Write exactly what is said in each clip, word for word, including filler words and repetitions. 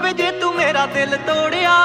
ਵੇ ਜੇ ਤੂੰ ਮੇਰਾ ਦਿਲ ਤੋੜਿਆ।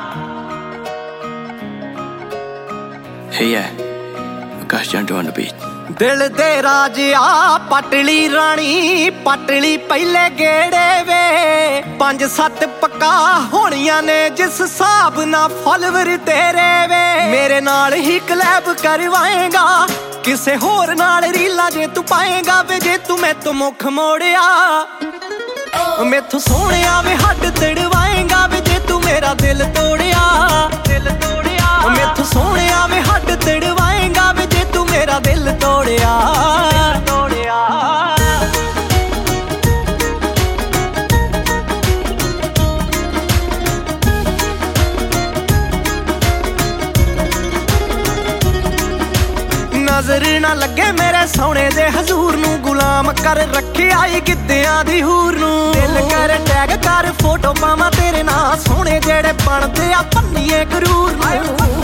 Hey yeah, Akash Jantu on the beat। ਦਿਲ ਦੇ ਰਾਜਿਆ ਪਟਲੀ ਰਾਣੀ ਪਟਲੀ ਪਹਿਲੇ ਗੇੜੇ ਵੇ ਪੰਜ ਸੱਤ ਪੱਕਾ ਹੋਣੀਆਂ ਨੇ ਜਿਸ ਹਿਸਾਬ ਨਾਲ ਫੋਲੋਵਰ ਤੇਰੇ ਵੇ ਮੇਰੇ ਨਾਲ ਹੀ ਕਲੈਬ ਕਰਵਾਏਗਾ ਕਿਸੇ ਹੋਰ ਨਾਲ ਰੀਲਾਂ ਜੇ ਤੂੰ ਪਾਏਗਾ ਵੇ ਜੇ ਤੂੰ ਮੈਥੋਂ ਮੁੱਖ ਮੋੜਿਆ ਮੈਥੋਂ ਸੋਹਣਿਆ ਵੇ ਹੱਡ ਤੜਵਾਏਗਾ ਵੇ ਜੇ ਤੂੰ ਮੇਰਾ ਦਿਲ ਤੋੜਿਆ ਦਿਲ ਤੋੜਿਆ ਮੈਥੋਂ ਸੋਹਣਿਆ ਵੇ ਹੱਡ ਤੜਵਾਏਗਾ ਵੇ ਜੇ ਤੂੰ ਮੇਰਾ ਦਿਲ ਤੋੜਿਆ ਤੋੜਿਆ ਨਜ਼ਰ ਨਾ ਲੱਗੇ ਮੇਰੇ ਸੋਹਣੇ ਦੇ ਹਜ਼ੂਰ ਨੂੰ ਗੁਲਾਮ ਕਰ ਰੱਖਿਆ ਈ ਗਿੱਧਿਆਂ ਦੀ ਹੂਰ ਨੂੰ ਦਿਲ ਕਰ ਟੈਗ ਕਰ ਫੋਟੋ ਪਾਵਾਂ ਤੇਰੇ ਨਾਲ ਸੋਹਣੇ ਜਿਹੜੇ ਬਣਦੇ ਆ ਪੰਨੀਏ ਗਰੂਰ ਨੂੰ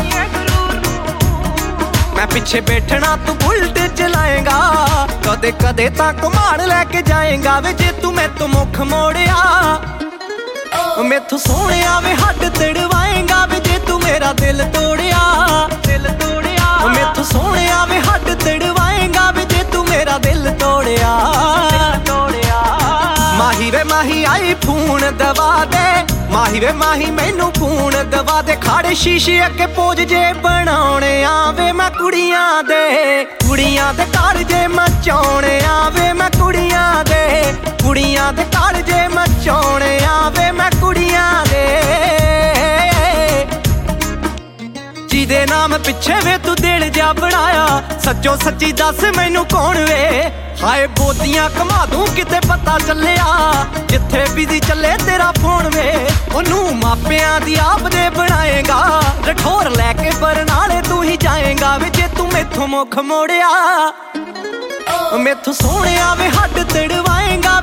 ਮੈਂ ਪਿੱਛੇ ਬੈਠਣਾ ਤੂੰ ਬੁਲਟ ਚਲਾਏਗਾ ਕਦੇ ਕਦੇ ਤਾਂ ਘੁਮਾਣ ਲੈ ਕੇ ਜਾਏਗਾ ਵੇ ਜੇ ਤੂੰ ਮੈਥੋਂ ਮੁੱਖ ਮੋੜਿਆ ਮੈਥੋਂ ਸੋਹਣਿਆ ਵੇ ਹੱਡ ਤੜਵਾਏਗਾ ਵੇ ਜੇ ਤੂੰ ਮੇਰਾ ਦਿਲ ਤੋੜਿਆ ਦਿਲ ਤੋੜਿਆ ਮੈਥੋਂ ਸੋਹਣਿਆ ਵੇ ਹੱਡ ਤੜਵਾਏਗਾ ਵੇ ਜੇ ਤੂੰ ਮੇਰਾ ਦਿਲ ਤੋੜਿਆ ਤੋੜਿਆ ਮਾਹੀ ਵੇ ਮਾਹੀ ਆਈ ਫੋਨ ਦਵਾ ਦੇ ਮਾਹੀ ਵੇ ਮਾਹੀ ਮੈਨੂੰ ਫੋਨ ਦਵਾ ਦੇ ਖਾੜੇ ਸ਼ੀਸ਼ੇ ਅੱਗੇ ਪੋਜ ਜੇ ਬਣਾਉਣੇ ਆਵੇ ਮੈਂ ਕੁੜੀਆਂ ਦੇ ਕੁੜੀਆਂ ਦੇ ਘਰ ਜੇ ਮਚਾਉਣੇ ਆਵੇ ਮੈਂ ਕੁੜੀਆਂ ਦੇ ਕੁੜੀਆਂ ਦੇ ਘਰ ਜੇ ਮਚਾਉਣੇ ਆਵੇ ਮੈਂ ਕੁੜੀਆਂ ਦੇ ਜਿਹਦੇ ਨਾਮ ਪਿੱਛੇ ਵੇ ਤੂੰ ਦਿਲ ਜਾ ਬਣਾਇਆ ਸੱਚੋ ਸੱਚੀ ਦੱਸ ਮੈਨੂੰ ਕੌਣ ਵੇ ਹਾਏ ਬੋਦੀਆਂ ਘਮਾ ਦੂੰ ਕਿਤੇ ਪਤਾ ਚੱਲਿਆ ਜਿੱਥੇ ਬਿਜ਼ੀ ਚੱਲੇ ਤੇਰਾ ਫੋਨ ਵੇ ਉਹਨੂੰ ਮਾਪਿਆਂ ਦੀ ਆਪ ਦੇ ਬਣਾਏਗਾ ਰਠੌਰ ਲੈ ਕੇ ਬਰਨਾਲੇ ਤੂੰ ਹੀ ਜਾਏਗਾ ਵੇ ਜੇ ਤੂੰ ਮੈਥੋਂ ਮੁੱਖ ਮੋੜਿਆ ਮੈਥੋਂ ਸੋਹਣਿਆ ਵੇ ਹੱਡ ਤੜਵਾਏਗਾ